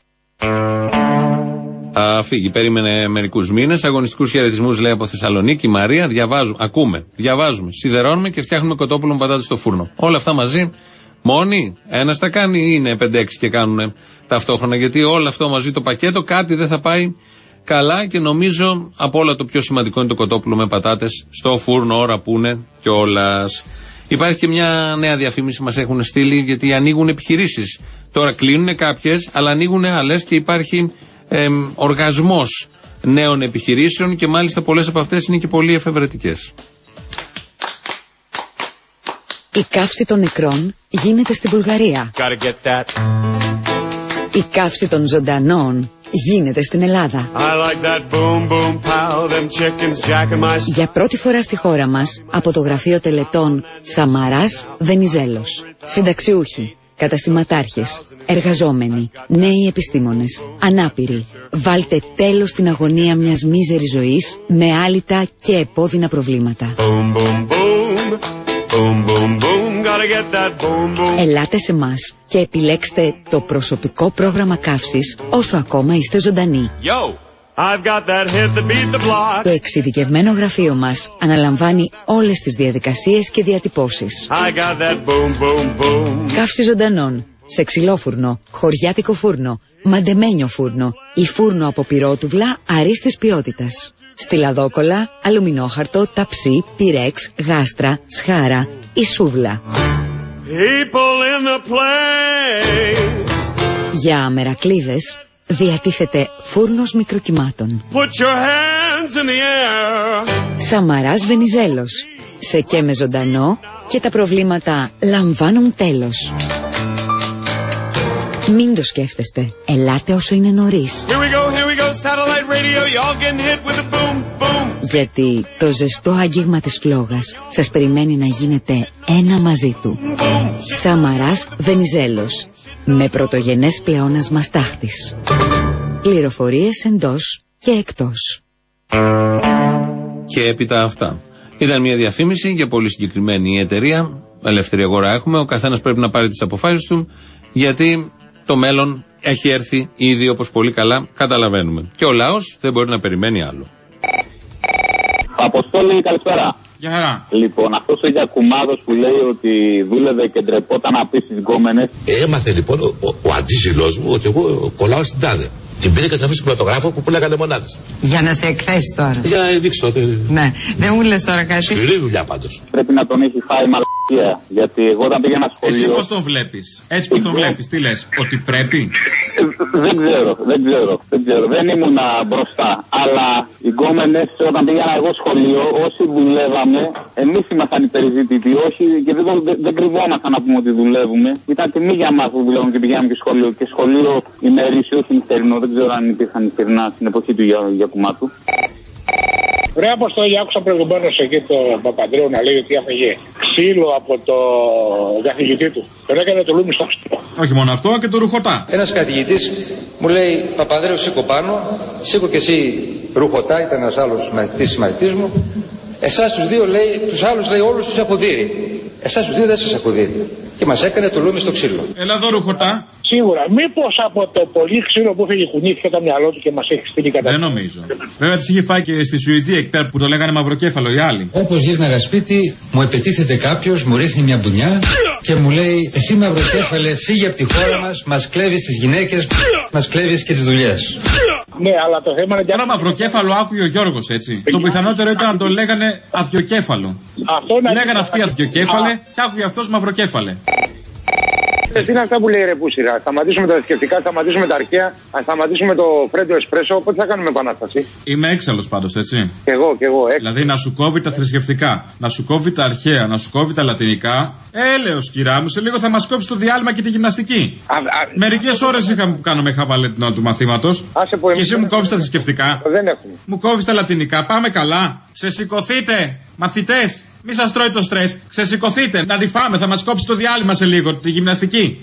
Φύγει, περίμενε μερικούς μήνες. Αγωνιστικούς χαιρετισμούς λέει από Θεσσαλονίκη. Μαρία, διαβάζουμε, σιδερώνουμε και φτιάχνουμε κοτόπουλο με πατάτες στο φούρνο. Όλα αυτά μαζί, μόνοι, ένας τα κάνει ή είναι 5-6 και κάνουν ταυτόχρονα? Γιατί όλο αυτό μαζί το πακέτο κάτι δεν θα πάει καλά και νομίζω από όλα το πιο σημαντικό είναι το κοτόπουλο με πατάτες στο φούρνο, ώρα που είναι κιόλας. Υπάρχει και μια νέα διαφήμιση μας έχουν στείλει γιατί ανοίγουν επιχειρήσεις. Τώρα κλείνουν κάποιες, αλλά ανοίγουν άλλες και υπάρχει οργασμός νέων επιχειρήσεων και μάλιστα πολλές από αυτές είναι και πολύ εφευρετικές. Η καύση των νεκρών γίνεται στη Βουλγαρία. Η καύση των ζωντανών γίνεται στην Ελλάδα. Για πρώτη φορά στη χώρα μας, από το γραφείο τελετών Σαμαράς Βενιζέλος. Συνταξιούχοι, καταστηματάρχες, εργαζόμενοι, νέοι επιστήμονες, ανάπηροι. Βάλτε τέλος στην αγωνία μιας μίζερης ζωής με άλυτα και επώδυνα προβλήματα. Ελάτε σε μας και επιλέξτε το προσωπικό πρόγραμμα καύσης όσο ακόμα είστε ζωντανοί. Το εξειδικευμένο γραφείο μας αναλαμβάνει όλες τις διαδικασίες και διατυπώσεις. Καύση ζωντανών, σε ξυλόφουρνο, χωριάτικο φούρνο, μαντεμένιο φούρνο ή φούρνο από πυρότουβλα αρίστης ποιότητας. Στυλαδόκολλα, αλουμινόχαρτο, ταψί, πυρέξ, γάστρα, σχάρα ή σούβλα. Για αμερακλείδες διατίθεται φούρνος μικροκυμάτων. Σαμαράς Βενιζέλος. Σε και με ζωντανό και τα προβλήματα λαμβάνουν τέλος. Μην το σκέφτεστε. Ελάτε όσο είναι νωρίς. Γιατί το ζεστό άγγιγμα της φλόγας σας περιμένει να γίνετε ένα μαζί του. Σαμαράς Βενιζέλος. Με πρωτογενές πλεόνασμα στάχτης. Πληροφορίες εντός και εκτός. Και έπειτα αυτά. Ήταν μια διαφήμιση για πολύ συγκεκριμένη εταιρεία. Ελεύθερη αγορά έχουμε. Ο καθένας πρέπει να πάρει τις αποφάσεις του. Γιατί το μέλλον έχει έρθει ήδη, όπως πολύ καλά καταλαβαίνουμε. Και ο λαός δεν μπορεί να περιμένει άλλο. Αποστόλη, καλησπέρα. Γεια χαρά. Λοιπόν, αυτός ο Γιακουμάδος που λέει ότι δούλευε και ντρεπόταν να πει στις γκόμενες. Έμαθε λοιπόν ο αντίζηλός μου ότι εγώ κολλάω στην τάδε. Την πήρε και την αφήσει στον πρωτογράφο που πουλάγανε μονάδες. Για να σε εκθέσει τώρα. Για να δείξω. Ναι, δεν μου λες τώρα κάτι. Σκληρή δουλειά πάντως. Πρέπει να τον έχει φάει μαλακία. Γιατί εγώ όταν πήγαινα σχολείο. Εσύ πώς τον βλέπεις? Έτσι πώς τον βλέπεις, τι λες? Ότι πρέπει? Δεν ξέρω. Δεν ήμουν μπροστά. Αλλά οι γκόμενες όταν πήγαινα εγώ σχολείο, όσοι δουλεύαμε, εμείς ήμασταν υπεριζήτητοι. Όχι, και δεν κρυβόμασταν να πούμε ότι δουλεύουμε. Ήταν τιμή για μας που δουλεύουμε και πηγαίναμε και σχολείο. Και σχολείο ημερήσιο, όχι νυχτερινό. Δεν ξέρω αν υπήρχαν νυχτερινά στην εποχή του Γιακουμάτου. Ρε Αποστόλη, άκουσα προηγουμένως εκεί τον Παπανδρέου να λέει ότι έφαγε ξύλο από το καθηγητή του. Τον έκανε το λούμι στο ξύλο. Όχι μόνο αυτό, και το ρουχωτά. Ένας καθηγητής μου λέει: Παπανδρέου, σήκω πάνω, σήκω και εσύ ρουχωτά. Ήταν ένας άλλος συμμαθητής μου. Εσάς τους δύο, λέει, τους άλλους, λέει, όλους τους αποδείρει. Εσάς τους δύο δεν σας αποδείρει. Και μας έκανε το λούμι στο ξύλο. Έλα εδώ ρουχωτά. Σίγουρα. Μήπως από το πολύ ξύλο που είχε κουνήθηκε το μυαλό του και μας έχει στείλει κατά. Δεν νομίζω. Βέβαια τις είχε φάει και στη Σουηδία εκεί πέρα που το λέγανε μαυροκέφαλο οι άλλοι. Όπως γύρναγα σπίτι, μου επιτίθεται κάποιος, μου ρίχνει μια μπουνιά και μου λέει: Εσύ μαυροκέφαλε, φύγε από τη χώρα μας, μας κλέβεις τις γυναίκες, μας κλέβεις και τις δουλειές. Ναι, αλλά το θέμα είναι. Τώρα μαυροκέφαλο άκουγε ο Γιώργος, έτσι. Το πιθανότερο ήταν να το λέγανε αδειοκέφαλο. Λέγανε αυτοί αδειοκέφαλε και άκουγε αυτός μαυροκέφαλε. Τι είναι αυτά που λέει ρε Πούσιρα. Σταματήσουμε τα θρησκευτικά, σταματήσουμε τα αρχαία, σταματήσουμε το φρέντο εσπρέσο. Πότε θα κάνουμε επανάσταση? Είμαι έξαλλος πάντως, έτσι. Κι εγώ. Δηλαδή να σου κόβει τα θρησκευτικά, να σου κόβει τα αρχαία, να σου κόβει τα λατινικά. Έλεος κυρά μου, σε λίγο θα μας κόψει το διάλειμμα και τη γυμναστική. Μερικές ώρες είχαμε που κάνουμε χαβαλέ την ώρα του μαθήματος. Και εσύ μου κόβεις τα θρησκευτικά. Δεν έχουμε. Μου κόβεις τα λατινικά. Πάμε καλά. Ξεσηκωθείτε, μαθητές. Μη σας τρώει το στρες. Ξεσηκωθείτε. Να τη φάμε. Θα μας κόψει το διάλειμμα σε λίγο. Τη γυμναστική.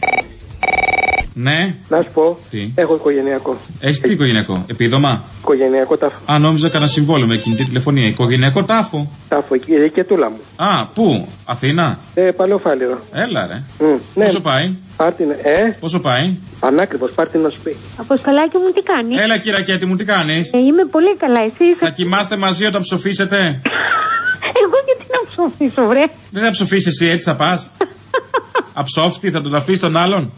Ναι. Να σου πω. Τι? Έχω οικογενειακό. Έχεις τι οικογενειακό? Επίδομα? Οικογενειακό τάφο. Α, νόμιζα κανένα συμβόλαιο με κινητή τηλεφωνία. Οικογενειακό τάφο. Τάφο, εκεί και τούλα μου. Α, πού? Αθήνα? Παλαιοφάλιρο. Έλα ρε. Ναι. Πόσο πάει? Πόσο πάει? Πανάκριβος, πάρτι να σου πει. Αποστολάκι μου, τι κάνεις? Έλα κυρακέτη μου, τι κάνεις? Είμαι πολύ καλά, εσύ? Θα κοιμάστε μαζί όταν ψοφήσετε? Εγώ γιατί να ψοφήσω, βρε? Δεν θα ψοφείς εσύ, έτσι θα πας? Αψόφτη, θα τον αφήσεις τον άλλον?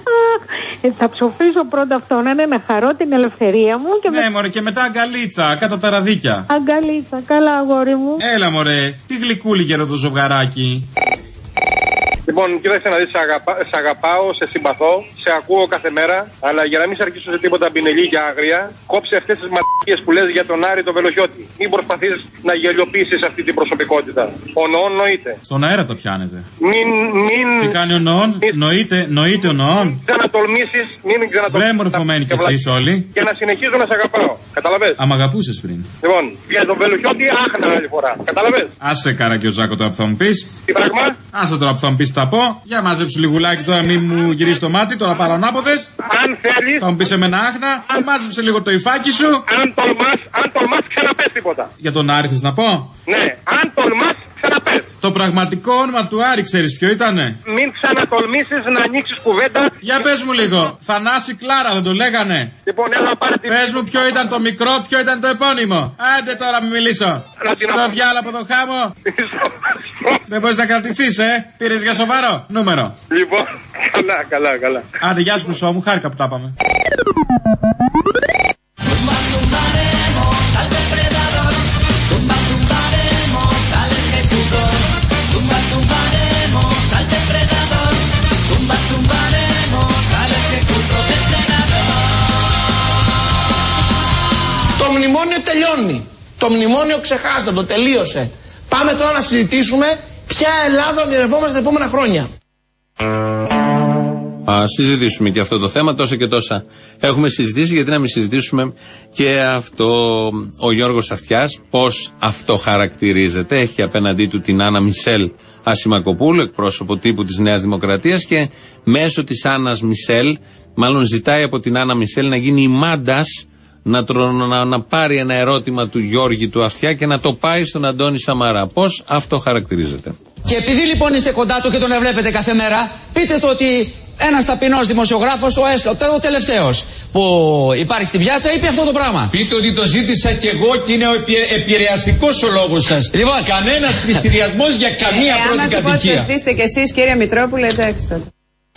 Θα ψοφήσω πρώτα αυτόν, να χαρώ την ελευθερία μου και ναι, μωρέ, και μετά αγκαλίτσα, κάτω από τα ραδίκια. Αγκαλίτσα, καλά αγόρι μου. Έλα μωρέ, τι γλυκούλη γερό το ζευγαράκι. Λοιπόν, κοίταξε να δεις, σε αγαπάω, σε συμπαθώ, σε ακούω κάθε μέρα, αλλά για να μην σε αρχίσω σε τίποτα πινελί και άγρια, κόψε αυτές τις ματικές που λες για τον Άρη τον Βελοχιώτη. Μην προσπαθείς να γελιοποιήσεις αυτή την προσωπικότητα. Ο Νοών νοείται. Στον αέρα το πιάνετε. Μην. Τι κάνει ο Νοών? Νοείται ο Νόων. Ξανατολμήσεις, μην ξανατολμήσεις. Βρε μορφωμένοι κι εσείς όλοι. Και να συνεχίζω να σε αγαπάω. Καταλαβες? Άμα αγαπούσες πριν. Λοιπόν, για τον Βελοχιώτη άχνα άλλη φορά. Καταλαβες? Άσε κάρα και ο Ζάκο τώρα που θα μου πεις. Τι πράγμα? Άσε τώρα που θα μου πεις τα πω. Για μάζεψε λιγουλάκι τώρα, μην μου γυρίσει το μάτι. Τώρα πάρω ανάποδες. Αν θέλεις. Θα μου πεις εμένα άχνα. Μάζεψε λίγο το υφάκι σου. Αν τολμάς, ξαναπες τίποτα. Για τον Άρη θες να πω? Ναι, αν τολμάς, ξαναπες. Το πραγματικό όνομα του Άρη ξέρεις ποιο ήτανε? Μην ξανατολμήσεις να ανοίξεις κουβέντα. Για πες μου λίγο. Θανάση Κλάρα δεν το λέγανε? Λοιπόν, έλα πάρε την. Πες μου ποιο ήταν το μικρό, ποιο ήταν το επώνυμο. Άντε τώρα μην μιλήσω. Στο διάλο από το χάμο. Δεν μπορείς να κρατηθείς, Πήρες για σοβαρό νούμερο. Λοιπόν, καλά. Άντε, γεια σου Χρυσό μου, χάρηκα που τα πάμε. Το μνημόνιο τελειώνει. Το μνημόνιο ξεχάστε, το τελείωσε. Πάμε τώρα να συζητήσουμε ποια Ελλάδα ονειρευόμαστε τα επόμενα χρόνια. Α συζητήσουμε και αυτό το θέμα, τόσα και τόσα έχουμε συζητήσει, γιατί να μην συζητήσουμε και αυτό. Ο Γιώργος Αυτιάς, πώς αυτό χαρακτηρίζεται, έχει απέναντί του την Άννα Μισελ Ασημακοπούλου, εκπρόσωπο τύπου της Νέας Δημοκρατίας, και μέσω της Άννας Μισελ, μάλλον ζητάει από την Άννα Μισελ να γίνει η μάντας, να πάρει ένα ερώτημα του Γιώργη του Αυτιά και να το πάει στον Αντώνη Σαμαρά. Πώς αυτό χαρακτηρίζεται? Και επειδή λοιπόν είστε κοντά του και τον βλέπετε κάθε μέρα, πείτε του ότι ένας ταπεινός δημοσιογράφος, ο τελευταίος που υπάρχει στην πιάτσα, είπε αυτό το πράγμα. Πείτε ότι το ζήτησα κι εγώ και είναι ο επηρεαστικός ο λόγος σας. Λοιπόν, κανένας πληστηριασμός για καμία πρώτη κατοικία. Αν το κι εσείς κύριε Μητρόπουλε, εντάξει τότε.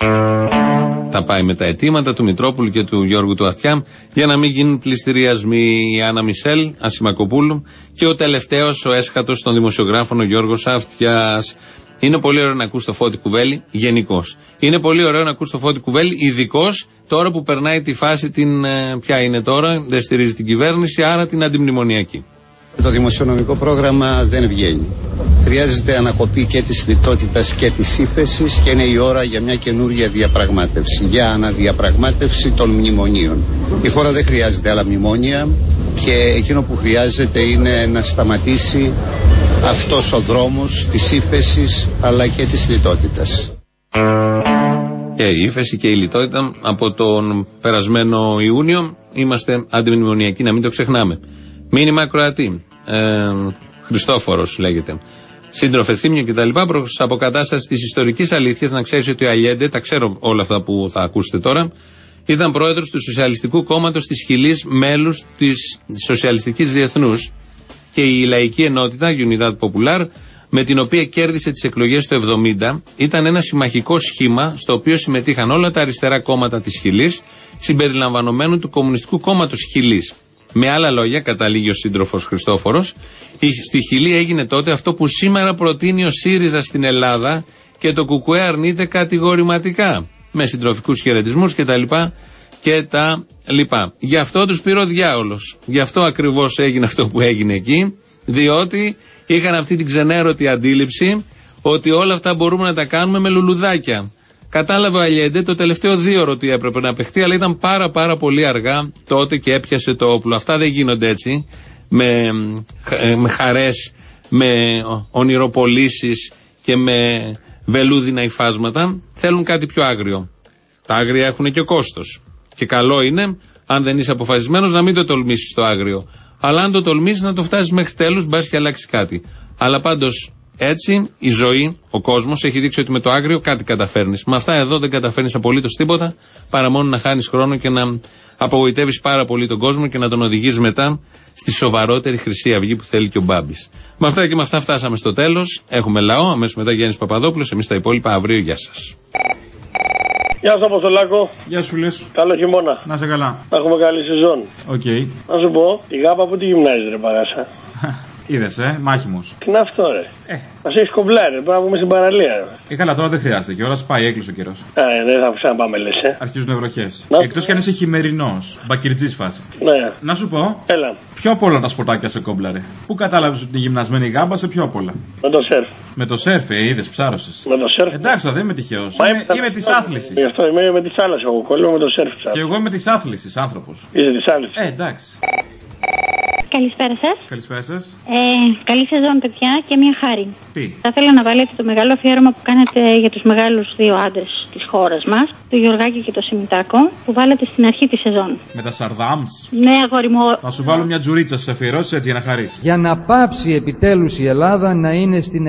Θα πάει με τα αιτήματα του Μητρόπουλου και του Γιώργου του Αυτιά για να μην γίνουν πληστηριασμοί. Η Άννα Μισελ Ασημακοπούλου και ο τελευταίος, ο έσχατος των δημοσιογράφων, ο Γιώργος Αυτιάς. Είναι πολύ ωραίο να ακούς το Φώτη Κουβέλη γενικώς. Είναι πολύ ωραίο να ακούς το Φώτη Κουβέλη ειδικώς τώρα που περνάει τη φάση ποια είναι τώρα, δεν στηρίζει την κυβέρνηση, άρα την αντιμνημονιακή. Το δημοσιονομικό πρόγραμμα δεν βγαίνει. Χρειάζεται ανακοπή και της λιτότητας και της ύφεσης και είναι η ώρα για μια καινούργια διαπραγμάτευση, για αναδιαπραγμάτευση των μνημονίων. Η χώρα δεν χρειάζεται άλλα μνημόνια και εκείνο που χρειάζεται είναι να σταματήσει αυτός ο δρόμος της ύφεσης αλλά και της λιτότητας. Και η ύφεση και η λιτότητα από τον περασμένο Ιούνιο είμαστε αντιμνημονιακοί, να μην το ξεχνάμε. Μήνυμα ακροατή. Χριστόφορος λέγεται. Σύντροφε Θήμιο κτλ. Προς αποκατάσταση της ιστορικής αλήθειας, να ξέρεις ότι ο Αλιέντε, τα ξέρω όλα αυτά που θα ακούσετε τώρα, ήταν πρόεδρος του Σοσιαλιστικού Κόμματος της Χιλής, μέλους της Σοσιαλιστικής Διεθνούς, και η Λαϊκή Ενότητα, Unidad Popular, με την οποία κέρδισε τις εκλογές το 1970, ήταν ένα συμμαχικό σχήμα στο οποίο συμμετείχαν όλα τα αριστερά κόμματα της Χιλής, συμπεριλαμβανομένου του Κομμουνιστικού Κόμματος Χιλής. Με άλλα λόγια, καταλήγει ο σύντροφος Χριστόφορος, στη Χιλή έγινε τότε αυτό που σήμερα προτείνει ο ΣΥΡΙΖΑ στην Ελλάδα και το ΚΚΕ αρνείται κατηγορηματικά. με συντροφικούς χαιρετισμούς κτλ. Γι' αυτό τους πήρε ο διάολος. Γι' αυτό ακριβώς έγινε αυτό που έγινε εκεί, διότι είχαν αυτή την ξενέρωτη αντίληψη ότι όλα αυτά μπορούμε να τα κάνουμε με λουλουδάκια. Κατάλαβε ο Αλιέντε το τελευταίο 2ωρο ότι έπρεπε να παιχτεί, αλλά ήταν πάρα πολύ αργά τότε και έπιασε το όπλο. Αυτά δεν γίνονται έτσι, με χαρές, με ονειροπολίσεις και με βελούδινα υφάσματα. Θέλουν κάτι πιο άγριο. Τα άγρια έχουν και κόστος. Και καλό είναι, αν δεν είσαι αποφασισμένος, να μην το τολμήσεις το άγριο. Αλλά αν το τολμήσεις, να το φτάσεις μέχρι τέλους, μπας και αλλάξει κάτι. Αλλά πάντως έτσι η ζωή, ο κόσμος έχει δείξει ότι με το άγριο κάτι καταφέρνεις. Με αυτά εδώ δεν καταφέρνεις απολύτως τίποτα, παρά μόνο να χάνεις χρόνο και να απογοητεύεις πάρα πολύ τον κόσμο και να τον οδηγείς μετά στη σοβαρότερη Χρυσή Αυγή που θέλει και ο Μπάμπης. Με αυτά και με αυτά φτάσαμε στο τέλος. Έχουμε λαό, αμέσως μετά Γιάννης Παπαδόπουλος. Εμείς τα υπόλοιπα αύριο. Γεια σας. Γεια σου Αποστολάκο. Γεια σου λες. Καλό χειμώνα. Να σε καλά. Να έχουμε καλή σεζόν. Οκ. Να σου πω, η Γάπα που τη γυμνάζει ρε παγάσα. Είδες, μάχημος. Τι είναι αυτό, ρε. Μας έχεις κομπλάρει, πρέπει να βγούμε στην παραλία. Καλά, τώρα δεν χρειάζεται και ώρα πάει, έκλεισε ο καιρός. Δεν θα ξαναπάμε, λες, Αρχίζουν βροχές. Εκτός κι αν είσαι χειμερινός, μπακυρτζής φάση. Ναι. Να σου πω, έλα. Ποιο από όλα τα σποτάκια σε κόμπλαρε. Πού κατάλαβες ότι η γυμνασμένη γάμπα σε ποιο απ' όλα. Με το σερφ. Με το σερφ, είδες, ψάρωσες. Με το σερφ. Εντάξει, δεν είμαι τυχαίος. Είμαι της άθλησης. Γι' αυτό είμαι με τη θάλασσα, εγώ κολλώ με το σερφ. Και εγώ είμαι της άθλησης άνθρωπος. Είσαι της άθλησης. Εντάξει. Καλησπέρα σας. Καλησπέρα σας. Καλή σεζόν, παιδιά, και μια χάρη. Τι? Θα ήθελα να βάλετε το μεγάλο αφιέρωμα που κάνετε για τους μεγάλους δύο άντρες της χώρας μας, το Γιωργάκη και το Σιμιτάκο, που βάλετε στην αρχή της σεζόν. Με τα σαρδάμς. Ναι, αγόρι μου. Θα σου βάλω μια τζουρίτσα στις αφιερώσεις έτσι για να χαρείς. Για να πάψει επιτέλους η Ελλάδα να είναι στην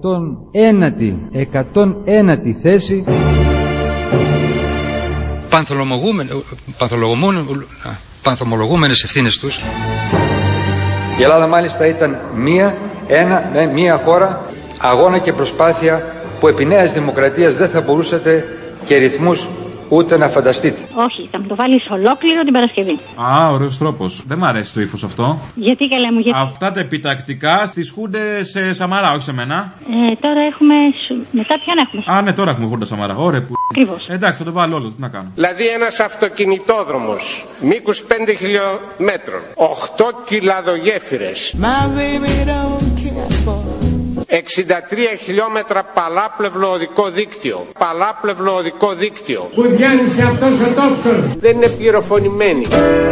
101η θέση. Πανθομολογούμενες ευθύνες τους. Η Ελλάδα μάλιστα ήταν μία χώρα, αγώνα και προσπάθεια που επί νέας δημοκρατίας δεν θα μπορούσατε και ρυθμούς ούτε να φανταστείτε. Όχι, θα μου το βάλεις ολόκληρο την Παρασκευή. Ωραίος τρόπος. Δεν μ' αρέσει το ύφος αυτό. Γιατί καλά μου, γιατί. Αυτά τα επιτακτικά στις χούντες σε Σαμαρά, όχι σε μένα. Τώρα έχουμε. Μετά ποιον έχουμε. Ναι, τώρα έχουμε χούντα Σαμαρά. Ωραία που. Ακριβώς. Εντάξει, θα το βάλω όλο. Τι να κάνω. Δηλαδή ένας αυτοκινητόδρομος μήκους 5 χιλιόμετρων, 8 κιλαδογέφυρες, 63 χιλιόμετρα παλάπλευλο οδικό δίκτυο. Που διάνυσε αυτός ο τόξος. Δεν είναι πληροφωνημένοι.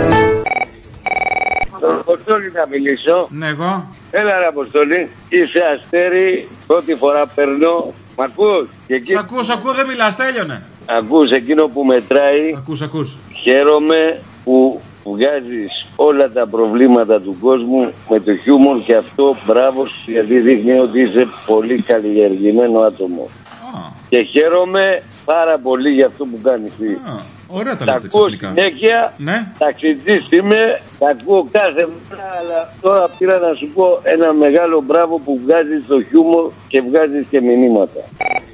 Τον Αποστόλη να μιλήσω. Ναι, εγώ. Έλα ρε Αποστόλη, είσαι αστέρι, πρώτη φορά παίρνω. Μ' ακούς? Σ' ακούω, δεν μιλάς, τέλειωνε. Ακούς εκείνο που μετράει. Ακούς. Χαίρομαι που βγάζεις όλα τα προβλήματα του κόσμου με το χιούμορ και αυτό μπράβο, γιατί δείχνει ότι είσαι πολύ καλλιεργημένο άτομο. Και χαίρομαι πάρα πολύ για αυτό που κάνεις. Ωραία τα λέτε ακούω συνέχεια, ναι. Ταξιτζής είμαι, τα ακούω κάθε μέρα, αλλά τώρα πήρα να σου πω ένα μεγάλο μπράβο που βγάζεις το χιούμορ και βγάζεις και μηνύματα.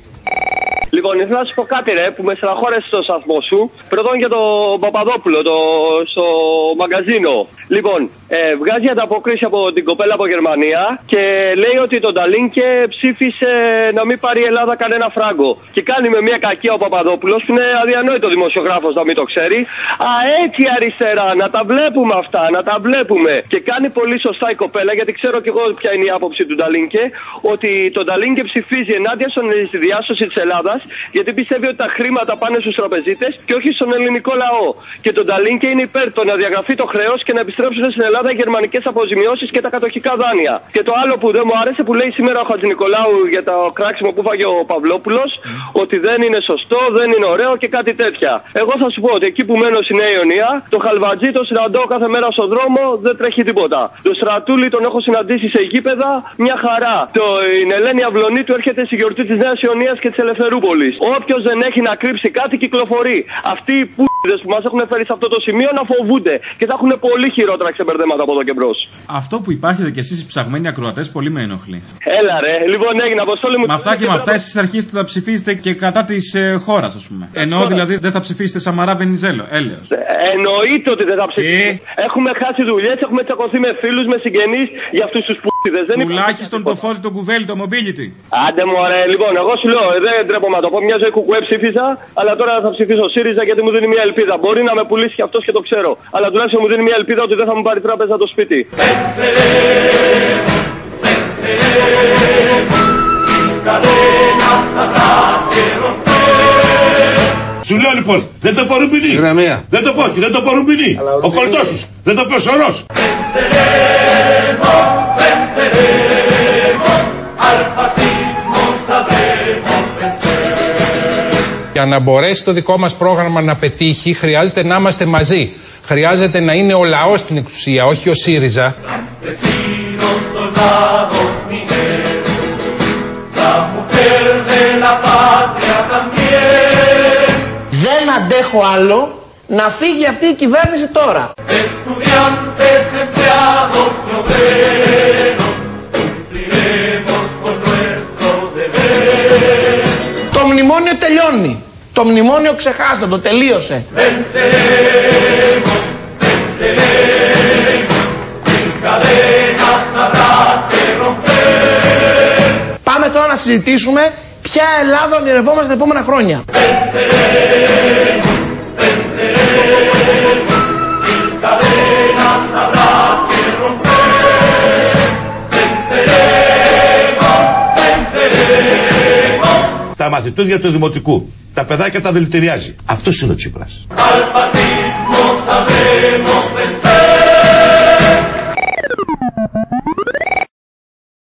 Λοιπόν, ήθελα να σου πω κάτι ρε, που με στεναχώρεσε στο σταθμό σου. Πρώτον για τον Παπαδόπουλο, στο μαγκαζίνο. Λοιπόν, βγάζει ανταπόκριση από την κοπέλα από Γερμανία και λέει ότι τον Ταλίνκε ψήφισε να μην πάρει η Ελλάδα κανένα φράγκο. Και κάνει με μια κακία ο Παπαδόπουλος, που είναι αδιανόητο δημοσιογράφος να μην το ξέρει. Έτσι αριστερά, να τα βλέπουμε αυτά, να τα βλέπουμε. Και κάνει πολύ σωστά η κοπέλα, γιατί ξέρω κι εγώ ποια είναι η άποψη του Ταλίνκε, ότι τον Ταλίνκε ψηφίζει ενάντια στη διάσωση της Ελλάδας, γιατί πιστεύει ότι τα χρήματα πάνε στους τραπεζίτες και όχι στον ελληνικό λαό. Και τον Ταλίνκε είναι υπέρ το να διαγραφεί το χρέος και να επιστρέψουν στην Ελλάδα οι γερμανικές αποζημιώσεις και τα κατοχικά δάνεια. Και το άλλο που δεν μου άρεσε που λέει σήμερα ο Χατζηνικολάου για το κράξιμο που φάγε ο Παυλόπουλος, ότι δεν είναι σωστό, δεν είναι ωραίο και κάτι τέτοια. Εγώ θα σου πω ότι εκεί που μένω στη Νέα Ιωνία, το Χαλβατζή το συναντώ κάθε μέρα στον δρόμο, δεν τρέχει τίποτα. Το Στρατούλη τον έχω συναντήσει σε γήπεδα, μια χαρά. Την Ελένη Αυλωνή του έρχεται στη γιορτή της Νέας Ιωνίας και της Ελευθερούπολης. Όποιος δεν έχει να κρύψει κάτι κυκλοφορεί. Αυτοί οι π***δες που μας έχουν φέρει σε αυτό το σημείο να φοβούνται και θα έχουν πολύ χειρότερα ξεμπερδέματα από εδώ και μπρος. Αυτό που υπάρχετε κι εσείς οι ψαγμένοι ακροατές πολύ με ενοχλεί. Έλα ρε, λοιπόν έγινε Αποστόλη μου. Με αυτά και με αυτά εσείς αρχίσετε να ψηφίσετε και κατά της χώρας, ας πούμε. Εννοώ δηλαδή δεν θα ψηφίσετε Σαμαρά Βενιζέλο, έλεος. Εννοείται ότι δεν θα ψηφίσετε. Έχουμε χάσει δουλειές, έχουμε τσακωθεί με φίλους, με συγγενείς για αυτούς τους Τουλάχιστον το φόρτι, το κουβέλι, το mobility. Άντε μωρέ, λοιπόν, εγώ σου λέω, δεν τρέπομαι να το πω. Μια ζωή κουκουέ ψήφισα, αλλά τώρα θα ψηφίσω ΣΥΡΙΖΑ γιατί μου δίνει μια ελπίδα. Μπορεί να με πουλήσει και αυτός και το ξέρω. Αλλά τουλάχιστον μου δίνει μια ελπίδα ότι δεν θα μου πάρει τράπεζα το σπίτι. Σου λέω λοιπόν, δεν το πω Ρουμπινί. Δεν το πω όχι, δεν το πω Ρουμπινί. Ο κολλητός τους, δεν το πω Σορός. Για να μπορέσει το δικό μας πρόγραμμα να πετύχει, χρειάζεται να είμαστε μαζί. Χρειάζεται να είναι ο λαός στην εξουσία, όχι ο ΣΥΡΙΖΑ. Δεν αντέχω άλλο να φύγει αυτή η κυβέρνηση τώρα. Το μνημόνιο τελειώνει. Το μνημόνιο ξεχάστε, το τελείωσε. Πάμε τώρα να συζητήσουμε ποια Ελλάδα ονειρευόμαστε τα επόμενα χρόνια. Τα μαθητούδια του δημοτικού, τα παιδάκια τα δηλητηριάζει. Αυτός είναι ο Τσίπρας.